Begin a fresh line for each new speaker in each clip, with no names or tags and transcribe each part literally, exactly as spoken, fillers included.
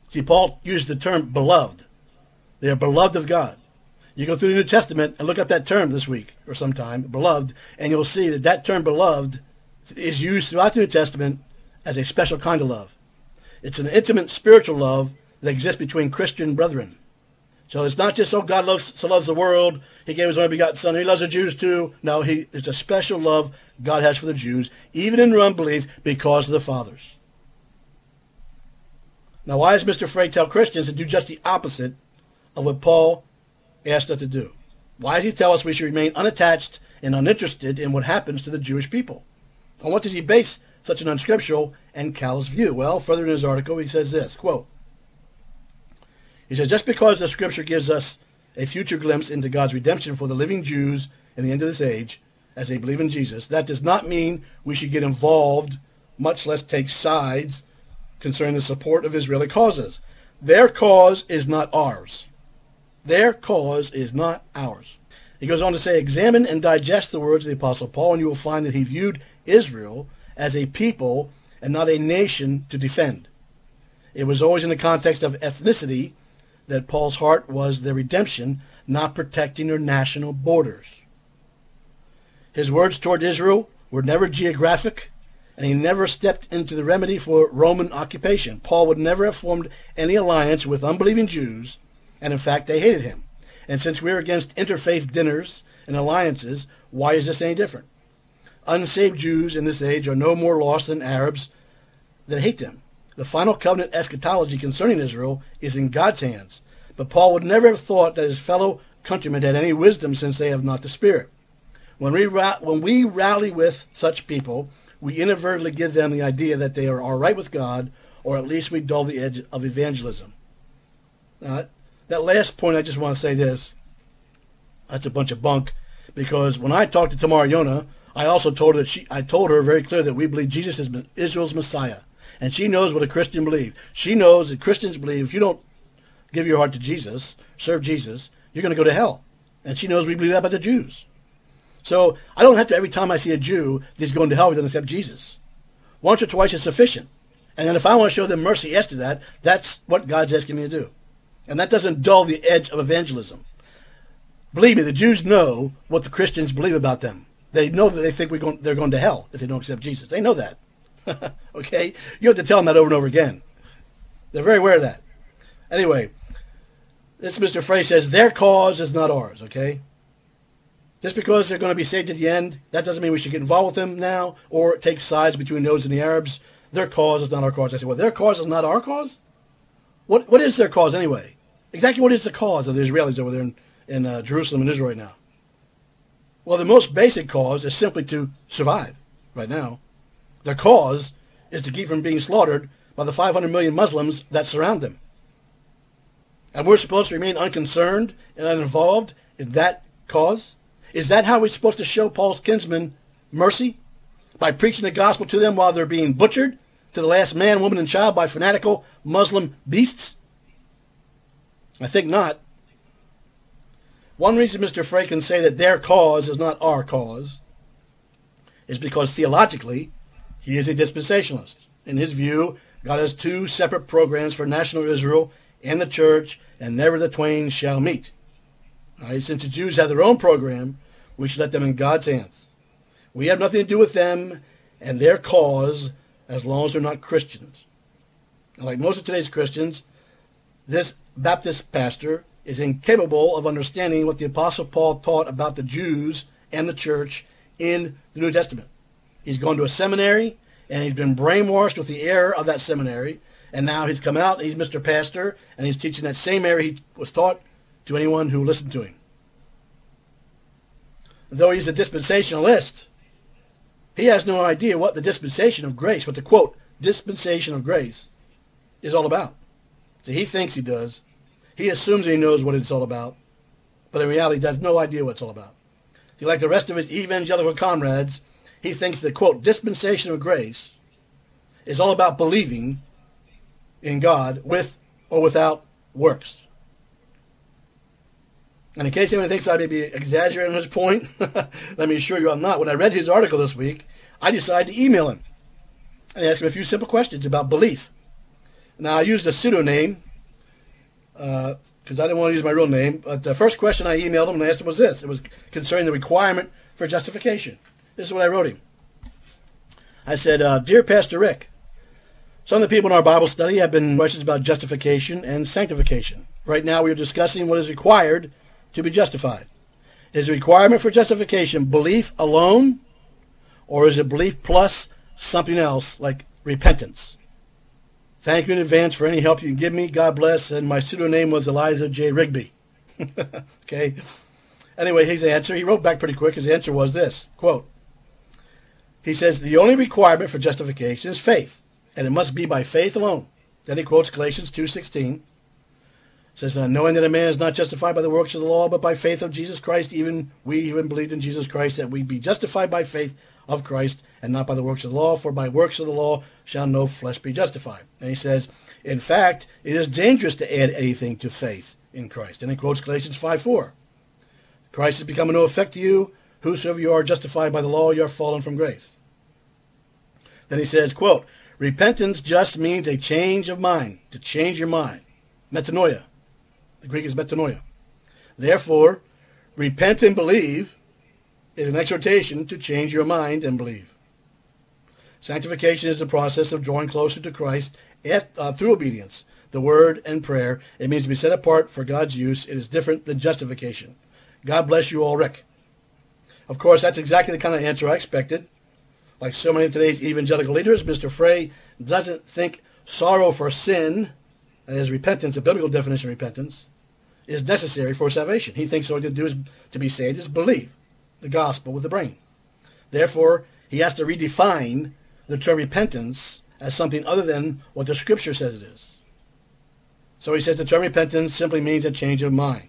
See, Paul used the term beloved. They are beloved of God. You go through the New Testament and look up that term this week or sometime, beloved, and you'll see that that term beloved is used throughout the New Testament as a special kind of love. It's an intimate spiritual love that exists between Christian brethren. So it's not just, oh, God loves so loves the world, he gave his only begotten Son, he loves the Jews too. No, he, it's a special love God has for the Jews, even in their unbelief, because of the fathers. Now, why does Mister Frey tell Christians to do just the opposite of what Paul asked us to do? Why does he tell us we should remain unattached and uninterested in what happens to the Jewish people? On what does he base such an unscriptural and callous view? Well, further in his article, he says this, quote, he says, just because the scripture gives us a future glimpse into God's redemption for the living Jews in the end of this age, as they believe in Jesus, that does not mean we should get involved, much less take sides concerning the support of Israeli causes. Their cause is not ours. Their cause is not ours. He goes on to say, examine and digest the words of the Apostle Paul, and you will find that he viewed Israel as a people and not a nation to defend. It was always in the context of ethnicity that Paul's heart was their redemption, not protecting their national borders. His words toward Israel were never geographic, and he never stepped into the remedy for Roman occupation. Paul would never have formed any alliance with unbelieving Jews, and in fact they hated him. And since we're against interfaith dinners and alliances, why is this any different? Unsaved Jews in this age are no more lost than Arabs that hate them. The final covenant eschatology concerning Israel is in God's hands, but Paul would never have thought that his fellow countrymen had any wisdom, since they have not the Spirit. When we, ra- when we rally with such people, we inadvertently give them the idea that they are all right with God, or at least we dull the edge of evangelism. Now, that last point, I just want to say this. That's a bunch of bunk, because when I talked to Tamar Yonah, I also told her that she, I told her very clear that we believe Jesus is Israel's Messiah. And she knows what a Christian believes. She knows that Christians believe if you don't give your heart to Jesus, serve Jesus, you're going to go to hell. And she knows we believe that about the Jews. So I don't have to, every time I see a Jew that's going to hell, he doesn't accept Jesus. Once or twice is sufficient. And then if I want to show them mercy after that, that's what God's asking me to do. And that doesn't dull the edge of evangelism. Believe me, the Jews know what the Christians believe about them. They know that they think we're going, they're going to hell if they don't accept Jesus. They know that. Okay? You have to tell them that over and over again. They're very aware of that. Anyway, this Mister Frey says, their cause is not ours, okay? Just because they're going to be saved at the end, that doesn't mean we should get involved with them now or take sides between those and the Arabs. Their cause is not our cause. I say, well, their cause is not our cause? What What is their cause anyway? Exactly what is the cause of the Israelis over there in, in uh, Jerusalem and Israel right now? Well, the most basic cause is simply to survive right now. Their cause is to keep from being slaughtered by the five hundred million Muslims that surround them. And we're supposed to remain unconcerned and uninvolved in that cause? Is that how we're supposed to show Paul's kinsmen mercy? By preaching the gospel to them while they're being butchered to the last man, woman, and child by fanatical Muslim beasts? I think not. One reason Mister Frey can say that their cause is not our cause is because theologically, he is a dispensationalist. In his view, God has two separate programs for national Israel and the church, and never the twain shall meet. All right, since the Jews have their own program, we should let them in God's hands. We have nothing to do with them and their cause as long as they're not Christians. And like most of today's Christians, this Baptist pastor is incapable of understanding what the Apostle Paul taught about the Jews and the church in the New Testament. He's gone to a seminary, and he's been brainwashed with the error of that seminary, and now he's come out, he's Mister Pastor, and he's teaching that same error he was taught to anyone who listened to him. Though he's a dispensationalist, he has no idea what the dispensation of grace, what the, quote, dispensation of grace is all about. So he thinks he does. He assumes he knows what it's all about, but in reality he has no idea what it's all about. See, like the rest of his evangelical comrades, he thinks the, quote, dispensation of grace is all about believing in God with or without works. And in case anyone thinks I may be exaggerating on his point, let me assure you I'm not. When I read his article this week, I decided to email him and ask him a few simple questions about belief. Now, I used a pseudonym because uh, I didn't want to use my real name. But the first question I emailed him and asked him was this. It was concerning the requirement for justification. This is what I wrote him. I said, uh, Dear Pastor Rick, some of the people in our Bible study have been questions about justification and sanctification. Right now we are discussing what is required to be justified. Is the requirement for justification belief alone, or is it belief plus something else like repentance? Thank you in advance for any help you can give me. God bless. And my pseudonym was Eliza J. Rigby. Okay. Anyway, his answer, he wrote back pretty quick. His answer was this, quote, he says, the only requirement for justification is faith, and it must be by faith alone. Then he quotes Galatians two sixteen. Says, knowing that a man is not justified by the works of the law, but by faith of Jesus Christ, even we even believed in Jesus Christ, that we be justified by faith of Christ, and not by the works of the law, for by works of the law shall no flesh be justified. And he says, in fact, it is dangerous to add anything to faith in Christ. And he quotes Galatians five four. Christ has become of no effect to you. Whosoever you are justified by the law, you are fallen from grace. Then he says, quote, repentance just means a change of mind, to change your mind. Metanoia. The Greek is metanoia. Therefore, repent and believe is an exhortation to change your mind and believe. Sanctification is the process of drawing closer to Christ uh, through obedience, the word, and prayer. It means to be set apart for God's use. It is different than justification. God bless you all, Rick. Of course, that's exactly the kind of answer I expected. Like so many of today's evangelical leaders, Mister Frey doesn't think sorrow for sin, that is repentance, a biblical definition of repentance, is necessary for salvation. He thinks all you have to do is, to be saved is believe the gospel with the brain. Therefore, he has to redefine the term repentance as something other than what the Scripture says it is. So he says the term repentance simply means a change of mind.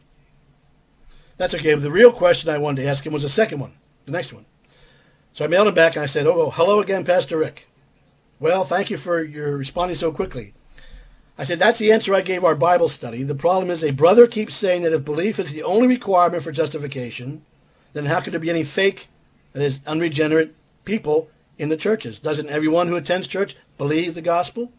That's okay, but the real question I wanted to ask him was the second one, the next one. So I mailed him back and I said, oh, hello again, Pastor Rick. Well, thank you for your responding so quickly. I said, that's the answer I gave our Bible study. The problem is a brother keeps saying that if belief is the only requirement for justification, then how could there be any fake, that is, unregenerate people in the churches? Doesn't everyone who attends church believe the gospel?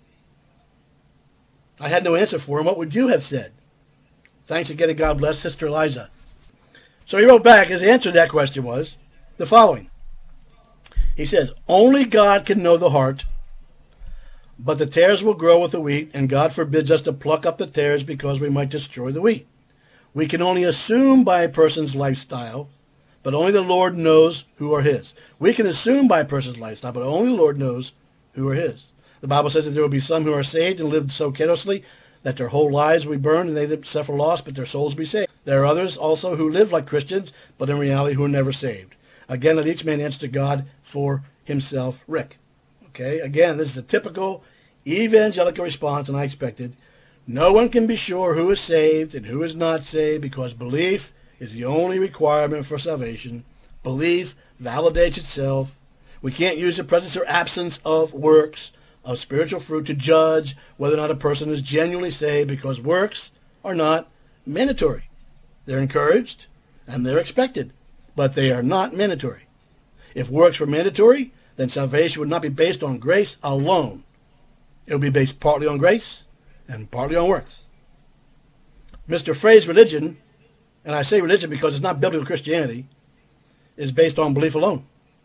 I had no answer for him. What would you have said? Thanks again, and God bless, Sister Eliza. So he wrote back. His answer to that question was the following. He says, only God can know the heart, but the tares will grow with the wheat, and God forbids us to pluck up the tares because we might destroy the wheat. We can only assume by a person's lifestyle, but only the Lord knows who are his. We can assume by a person's lifestyle, but only the Lord knows who are his. The Bible says that there will be some who are saved and live so carelessly that their whole lives will be burned and they that suffer loss, but their souls will be saved. There are others also who live like Christians, but in reality who are never saved. Again, let each man answer to God for himself. Rick. Okay, again, this is a typical evangelical response, and I expected. No one can be sure who is saved and who is not saved because belief is the only requirement for salvation. Belief validates itself. We can't use the presence or absence of works, of spiritual fruit, to judge whether or not a person is genuinely saved because works are not mandatory. They're encouraged and they're expected, but they are not mandatory. If works were mandatory, then salvation would not be based on grace alone. It would be based partly on grace and partly on works. Mister Frey's religion, and I say religion because it's not biblical Christianity, is based on belief alone.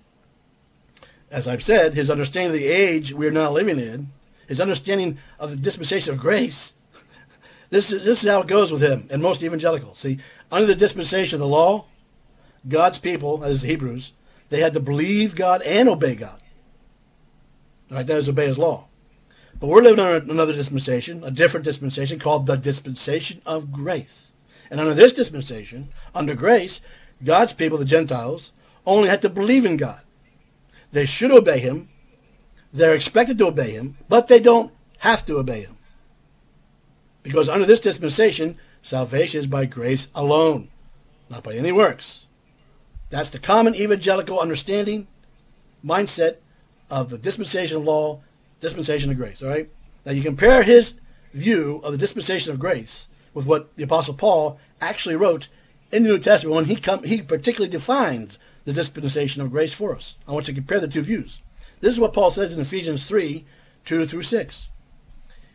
As I've said, his understanding of the age we're now living in, his understanding of the dispensation of grace, this is, this is how it goes with him and most evangelicals. See, under the dispensation of the law, God's people, that is the Hebrews, they had to believe God and obey God. All right, that is obey his law. But we're living under another dispensation, a different dispensation called the dispensation of grace. And under this dispensation, under grace, God's people, the Gentiles, only had to believe in God. They should obey him. They're expected to obey him, but they don't have to obey him. Because under this dispensation, salvation is by grace alone, not by any works. That's the common evangelical understanding, mindset of the dispensation of law, dispensation of grace. All right. Now you compare his view of the dispensation of grace with what the Apostle Paul actually wrote in the New Testament when he come, he particularly defines the dispensation of grace for us. I want you to compare the two views. This is what Paul says in Ephesians three, two through six.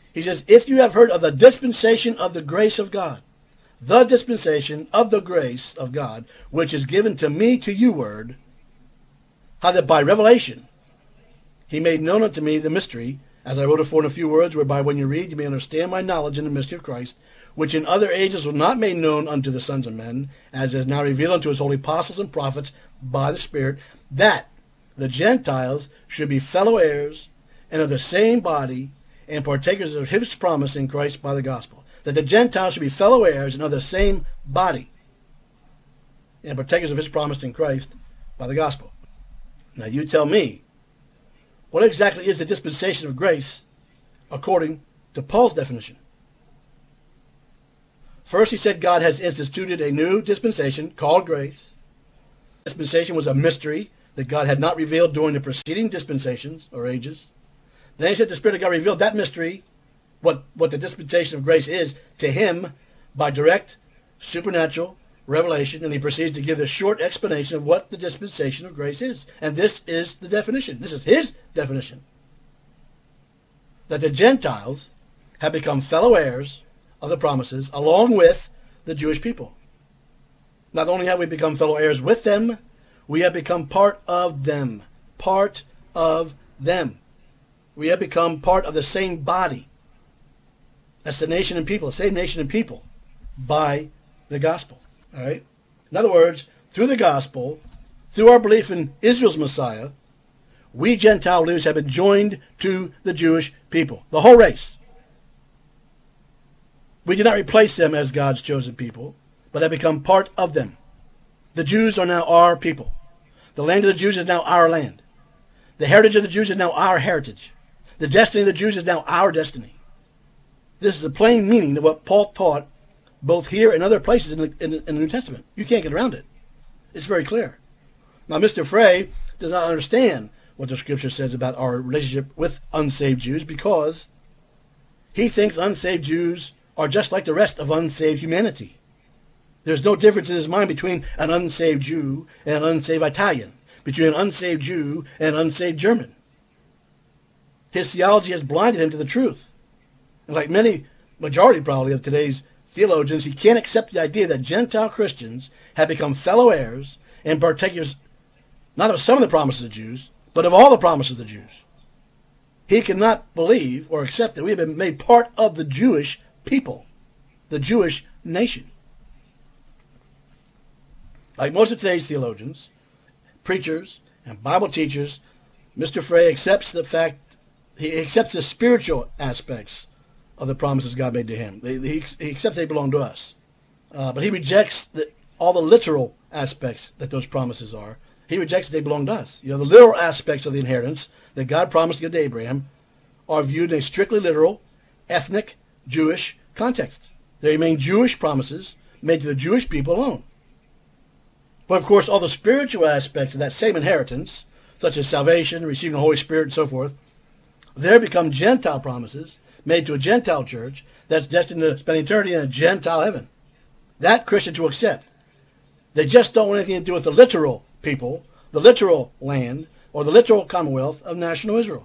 He says, if you have heard of the dispensation of the grace of God, the dispensation of the grace of God, which is given to me to you word, how that by revelation he made known unto me the mystery, as I wrote afore in a few words, whereby when you read you may understand my knowledge in the mystery of Christ, which in other ages was not made known unto the sons of men, as is now revealed unto his holy apostles and prophets by the Spirit, that the Gentiles should be fellow heirs and of the same body, and partakers of his promise in Christ by the gospel. That the Gentiles should be fellow heirs and of the same body, and partakers of his promise in Christ by the gospel. Now you tell me, what exactly is the dispensation of grace according to Paul's definition? First, he said God has instituted a new dispensation called grace. Dispensation was a mystery that God had not revealed during the preceding dispensations or ages. Then he said the Spirit of God revealed that mystery, what, what the dispensation of grace is, to him by direct supernatural revelation, and he proceeds to give the short explanation of what the dispensation of grace is. And this is the definition. This is his definition. That the Gentiles have become fellow heirs of the promises along with the Jewish people. Not only have we become fellow heirs with them, we have become part of them. Part of them. We have become part of the same body. That's the nation and people, the same nation and people, by the gospel. All right? In other words, through the gospel, through our belief in Israel's Messiah, we Gentile Jews have been joined to the Jewish people, the whole race. We did not replace them as God's chosen people, but have become part of them. The Jews are now our people. The land of the Jews is now our land. The heritage of the Jews is now our heritage. The destiny of the Jews is now our destiny. This is the plain meaning of what Paul taught both here and other places in the, in, in the New Testament. You can't get around it. It's very clear. Now, Mister Frey does not understand what the Scripture says about our relationship with unsaved Jews because he thinks unsaved Jews are just like the rest of unsaved humanity. There's no difference in his mind between an unsaved Jew and an unsaved Italian, between an unsaved Jew and an unsaved German. His theology has blinded him to the truth. And like many, majority probably of today's theologians, he can't accept the idea that Gentile Christians have become fellow heirs and partakers not of some of the promises of the Jews, but of all the promises of the Jews. He cannot believe or accept that we have been made part of the Jewish people, the Jewish nation. Like most of today's theologians, preachers, and Bible teachers, Mister Frey accepts the fact, he accepts the spiritual aspects of the promises God made to him. He, he accepts they belong to us. Uh, but he rejects the, all the literal aspects that those promises are. He rejects that they belong to us. You know, the literal aspects of the inheritance that God promised to give to Abraham are viewed in a strictly literal, ethnic, Jewish context. They remain Jewish promises made to the Jewish people alone. But of course, all the spiritual aspects of that same inheritance, such as salvation, receiving the Holy Spirit, and so forth, there become Gentile promises made to a Gentile church that's destined to spend eternity in a Gentile heaven. That Christians will accept. They just don't want anything to do with the literal people, the literal land, or the literal commonwealth of national Israel.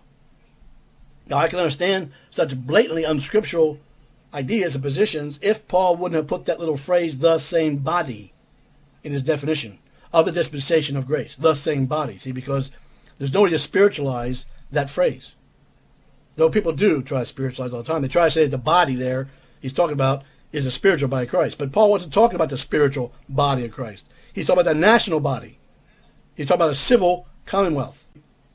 Now, I can understand such blatantly unscriptural ideas and positions if Paul wouldn't have put that little phrase, the same body, in his definition of the dispensation of grace. The same body. See, because there's no way to spiritualize that phrase. Though people do try to spiritualize all the time. They try to say that the body there he's talking about is the spiritual body of Christ. But Paul wasn't talking about the spiritual body of Christ. He's talking about the national body. He's talking about a civil commonwealth.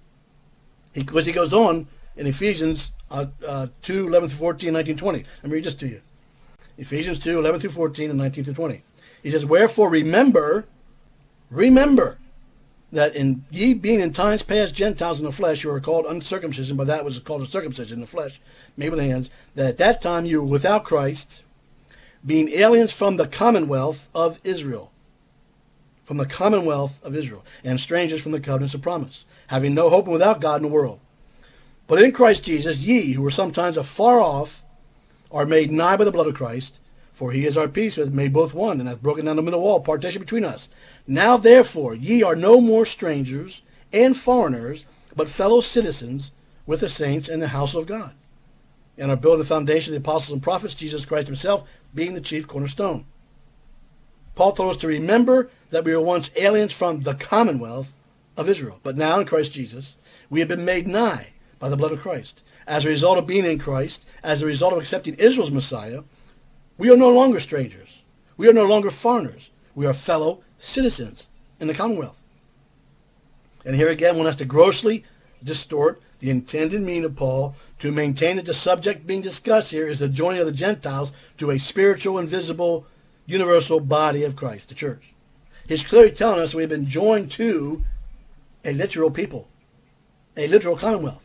He, because he goes on in Ephesians uh, uh, two, eleven through fourteen, nineteen, twenty. Let me read this to you. Ephesians two, eleven through fourteen, and nineteen through twenty. He says, wherefore remember, remember, that in ye being in times past Gentiles in the flesh, you are called uncircumcision, but that was called a circumcision in the flesh, made with hands, that at that time you were without Christ, being aliens from the commonwealth of Israel, from the commonwealth of Israel, and strangers from the covenants of promise, having no hope and without God in the world. But in Christ Jesus, ye, who were sometimes afar off, are made nigh by the blood of Christ, for he is our peace, who hath made both one, and hath broken down the middle wall, partition between us. Now therefore ye are no more strangers and foreigners, but fellow citizens with the saints in the house of God, and are building the foundation of the apostles and prophets, Jesus Christ himself being the chief cornerstone. Paul told us to remember that we were once aliens from the commonwealth of Israel, but now in Christ Jesus, we have been made nigh by the blood of Christ. As a result of being in Christ, as a result of accepting Israel's Messiah, we are no longer strangers. We are no longer foreigners. We are fellow citizens in the commonwealth. And here again, one has to grossly distort the intended meaning of Paul to maintain that the subject being discussed here is the joining of the Gentiles to a spiritual, invisible, universal body of Christ, the church. He's clearly telling us we've been joined to a literal people, a literal commonwealth.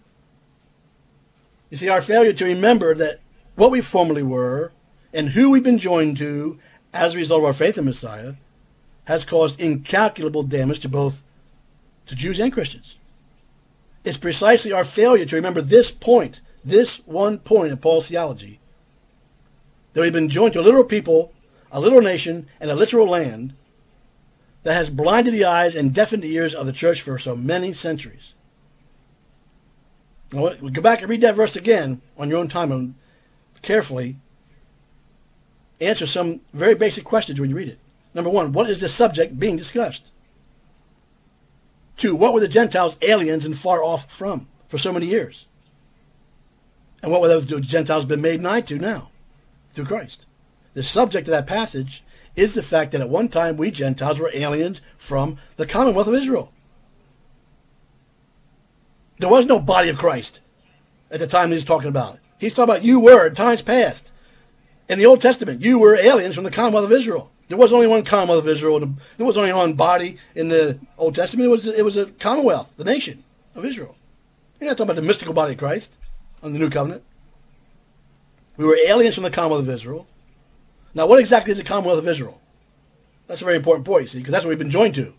You see, our failure to remember that what we formerly were and who we've been joined to as a result of our faith in Messiah has caused incalculable damage to both to Jews and Christians. It's precisely our failure to remember this point, this one point of Paul's theology, that we've been joined to a literal people, a literal nation, and a literal land that has blinded the eyes and deafened the ears of the church for so many centuries. Now, we go back and read that verse again on your own time and carefully answer some very basic questions when you read it. Number one, what is the subject being discussed? Two, what were the Gentiles aliens and far off from for so many years? And what were those Gentiles been made nigh to now through Christ? The subject of that passage is the fact that at one time we Gentiles were aliens from the commonwealth of Israel. There was no body of Christ at the time he's talking about. He's talking about you were in times past. In the Old Testament, you were aliens from the commonwealth of Israel. There was only one commonwealth of Israel. There was only one body in the Old Testament. It was, it was a commonwealth, the nation of Israel. You're not talking about the mystical body of Christ on the New Covenant. We were aliens from the commonwealth of Israel. Now, what exactly is the commonwealth of Israel? That's a very important point, you see, because that's what we've been joined to.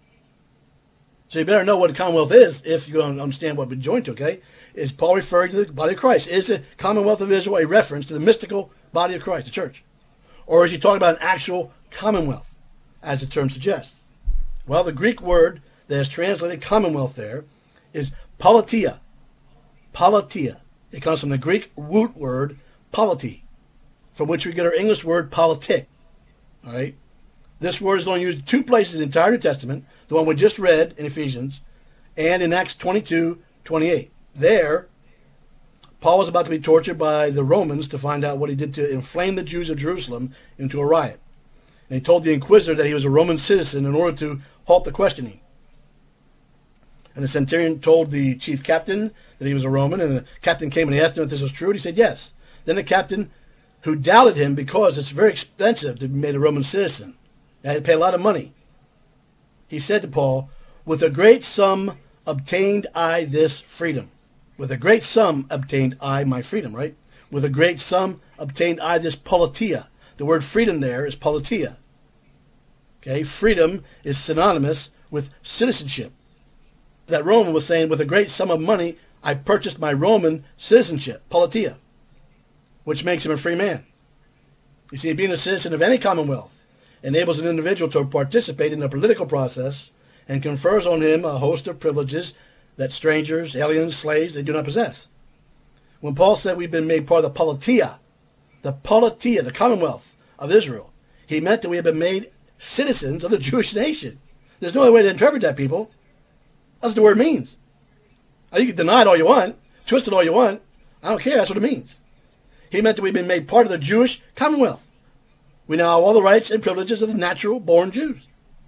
So you better know what the commonwealth is if you're going to understand what we've been joined to, okay? Is Paul referring to the body of Christ? Is the commonwealth of Israel a reference to the mystical body of Christ, the church? Or is he talking about an actual commonwealth, as the term suggests? Well, the Greek word that is translated commonwealth there is politia. Politia. It comes from the Greek root word polity, from which we get our English word politic. All right? This word is only used in two places in the entire New Testament, the one we just read in Ephesians, and in Acts twenty-two twenty-eight. There, Paul was about to be tortured by the Romans to find out what he did to inflame the Jews of Jerusalem into a riot. And he told the inquisitor that he was a Roman citizen in order to halt the questioning. And the centurion told the chief captain that he was a Roman, and the captain came and he asked him if this was true, and he said yes. Then the captain, who doubted him because it's very expensive to be made a Roman citizen, and had to pay a lot of money, he said to Paul, with a great sum obtained I this freedom. With a great sum obtained I my freedom, right? With a great sum obtained I this politia. The word freedom there is politia. Okay, freedom is synonymous with citizenship. That Roman was saying, with a great sum of money, I purchased my Roman citizenship, politia, which makes him a free man. You see, being a citizen of any commonwealth enables an individual to participate in the political process and confers on him a host of privileges that strangers, aliens, slaves, they do not possess. When Paul said we've been made part of the politia, the politia, the commonwealth of Israel, he meant that we have been made citizens of the Jewish nation. There's no other way to interpret that, people. That's what the word means. Now, you can deny it all you want, twist it all you want. I don't care. That's what it means. He meant that we've been made part of the Jewish commonwealth. We now have all the rights and privileges of the natural-born Jews.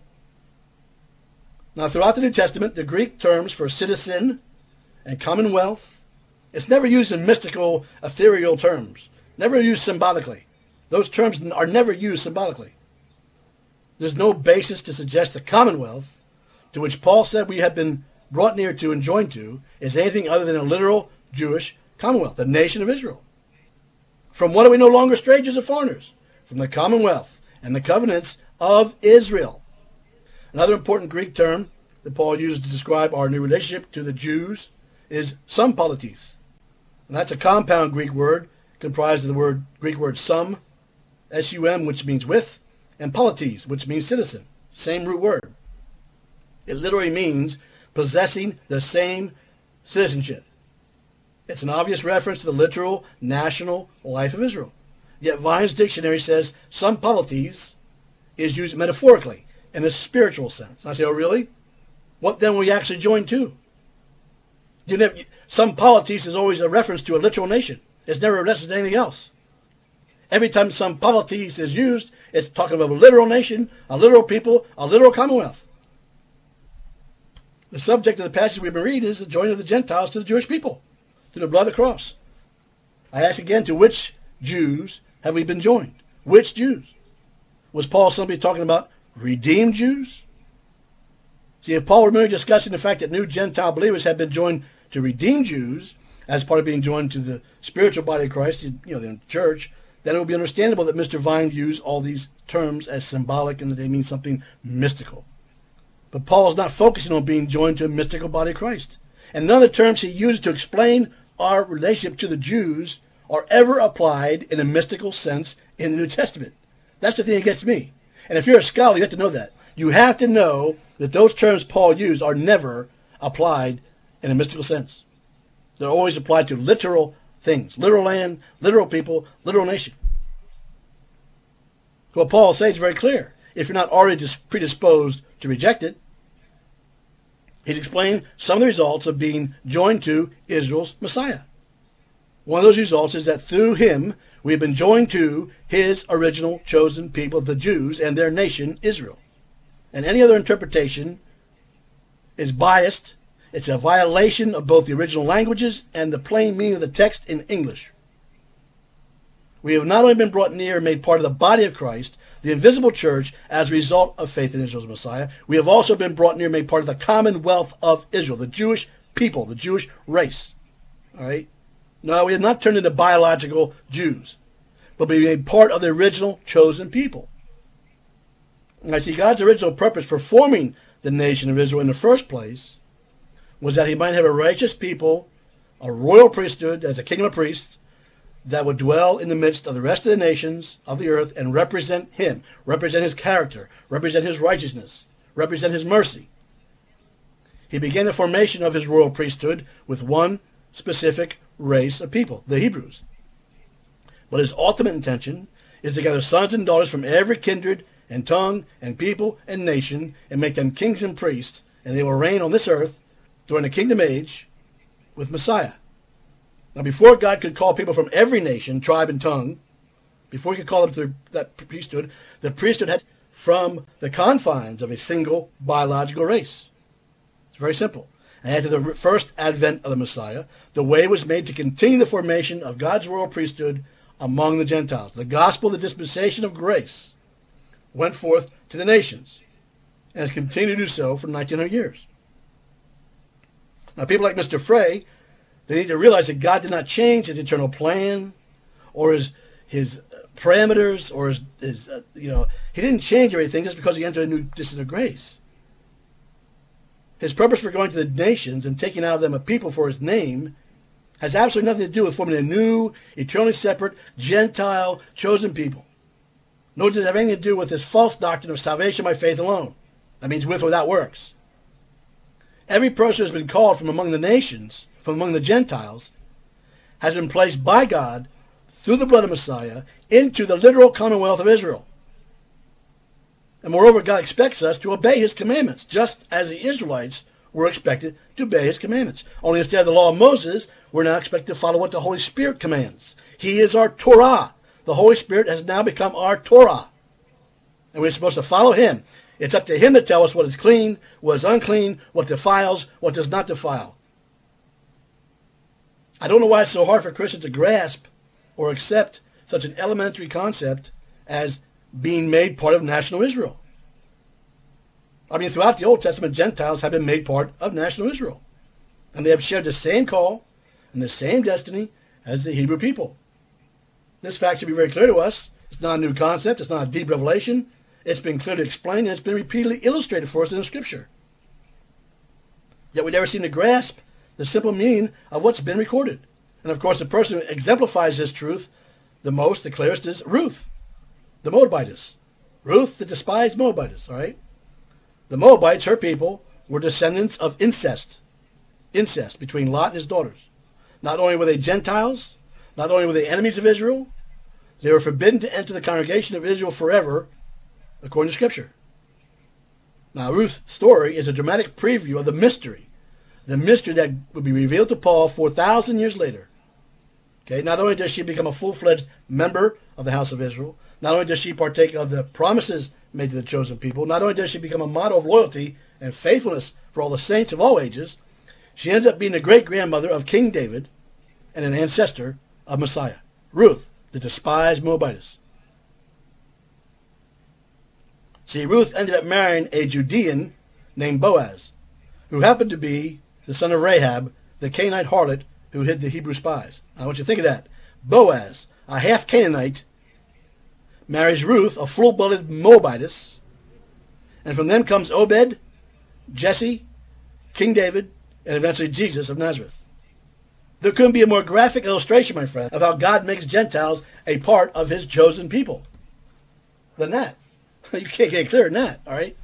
Now, throughout the New Testament, the Greek terms for citizen and commonwealth, it's never used in mystical, ethereal terms, never used symbolically. Those terms are never used symbolically. There's no basis to suggest the commonwealth, to which Paul said we have been brought near to and joined to, is anything other than a literal Jewish commonwealth, the nation of Israel. From what are we no longer strangers or foreigners? From the commonwealth and the covenants of Israel. Another important Greek term that Paul used to describe our new relationship to the Jews is sumpolites. And that's a compound Greek word comprised of the word Greek word sum, S U M, which means with, and polites, which means citizen. Same root word. It literally means possessing the same citizenship. It's an obvious reference to the literal national life of Israel. Yet Vine's dictionary says some polities is used metaphorically in a spiritual sense. And I say, oh, really? What then will we actually join to? You never, some polities is always a reference to a literal nation. It's never a reference to anything else. Every time some polities is used, it's talking about a literal nation, a literal people, a literal commonwealth. The subject of the passage we've been reading is the joining of the Gentiles to the Jewish people, to the blood of the cross. I ask again, to which Jews have we been joined? Which Jews? Was Paul simply talking about redeemed Jews? See, if Paul were merely discussing the fact that new Gentile believers have been joined to redeemed Jews as part of being joined to the spiritual body of Christ, you know, the church, then it would be understandable that Mister Vine views all these terms as symbolic and that they mean something mystical. But Paul is not focusing on being joined to a mystical body of Christ. And none of the terms he uses to explain our relationship to the Jews are ever applied in a mystical sense in the New Testament. That's the thing that gets me. And if you're a scholar, you have to know that. You have to know that those terms Paul used are never applied in a mystical sense. They're always applied to literal things. Literal land, literal people, literal nation. What Paul says is very clear. If you're not already predisposed to reject it, he's explained some of the results of being joined to Israel's Messiah. One of those results is that through him, we've been joined to his original chosen people, the Jews, and their nation, Israel. And any other interpretation is biased. It's a violation of both the original languages and the plain meaning of the text in English. We have not only been brought near and made part of the body of Christ, the invisible church, as a result of faith in Israel's Messiah, we have also been brought near and made part of the commonwealth of Israel, the Jewish people, the Jewish race. All right? No, we have not turned into biological Jews, but we made part of the original chosen people. And I see God's original purpose for forming the nation of Israel in the first place was that he might have a righteous people, a royal priesthood as a kingdom of priests, that would dwell in the midst of the rest of the nations of the earth and represent him, represent his character, represent his righteousness, represent his mercy. He began the formation of his royal priesthood with one specific race of people, the Hebrews. But his ultimate intention is to gather sons and daughters from every kindred and tongue and people and nation and make them kings and priests, and they will reign on this earth during the kingdom age with Messiah. Now, before God could call people from every nation, tribe, and tongue, before he could call them to that priesthood, the priesthood had from the confines of a single biological race. It's very simple. And after the first advent of the Messiah, the way was made to continue the formation of God's royal priesthood among the Gentiles. The gospel, the dispensation of grace, went forth to the nations and has continued to do so for nineteen hundred years. Now, people like Mister Frey, they need to realize that God did not change his eternal plan or his his parameters or his, his uh, you know, he didn't change everything just because he entered a new distance of grace. His purpose for going to the nations and taking out of them a people for his name has absolutely nothing to do with forming a new, eternally separate, Gentile, chosen people. Nor does it have anything to do with this false doctrine of salvation by faith alone. That means with or without works. Every person who has been called from among the nations, from among the Gentiles, has been placed by God through the blood of Messiah into the literal commonwealth of Israel. And moreover, God expects us to obey his commandments, just as the Israelites were expected to obey his commandments. Only instead of the law of Moses, we're now expected to follow what the Holy Spirit commands. He is our Torah. The Holy Spirit has now become our Torah. And we're supposed to follow him. It's up to him to tell us what is clean, what is unclean, what defiles, what does not defile. I don't know why it's so hard for Christians to grasp or accept such an elementary concept as being made part of national Israel. I mean, throughout the Old Testament, Gentiles have been made part of national Israel. And they have shared the same call and the same destiny as the Hebrew people. This fact should be very clear to us. It's not a new concept. It's not a deep revelation. It's been clearly explained, and it's been repeatedly illustrated for us in the Scripture. Yet we never seem to grasp the simple meaning of what's been recorded. And of course, the person who exemplifies this truth the most, the clearest, is Ruth, the Moabitess. Ruth, the despised Moabitess, all right? The Moabites, her people, were descendants of incest. Incest between Lot and his daughters. Not only were they Gentiles, not only were they enemies of Israel, they were forbidden to enter the congregation of Israel forever, according to Scripture. Now, Ruth's story is a dramatic preview of the mystery, the mystery that would be revealed to Paul four thousand years later. Okay, not only does she become a full-fledged member of the house of Israel, not only does she partake of the promises made to the chosen people, not only does she become a model of loyalty and faithfulness for all the saints of all ages, she ends up being the great-grandmother of King David and an ancestor of Messiah, Ruth, the despised Moabitess. See, Ruth ended up marrying a Judean named Boaz, who happened to be the son of Rahab, the Canaanite harlot who hid the Hebrew spies. I want you to think of that. Boaz, a half-Canaanite, marries Ruth, a full-blooded Moabitess, and from them comes Obed, Jesse, King David, and eventually Jesus of Nazareth. There couldn't be a more graphic illustration, my friend, of how God makes Gentiles a part of his chosen people than that. You can't get clearer than that, all right?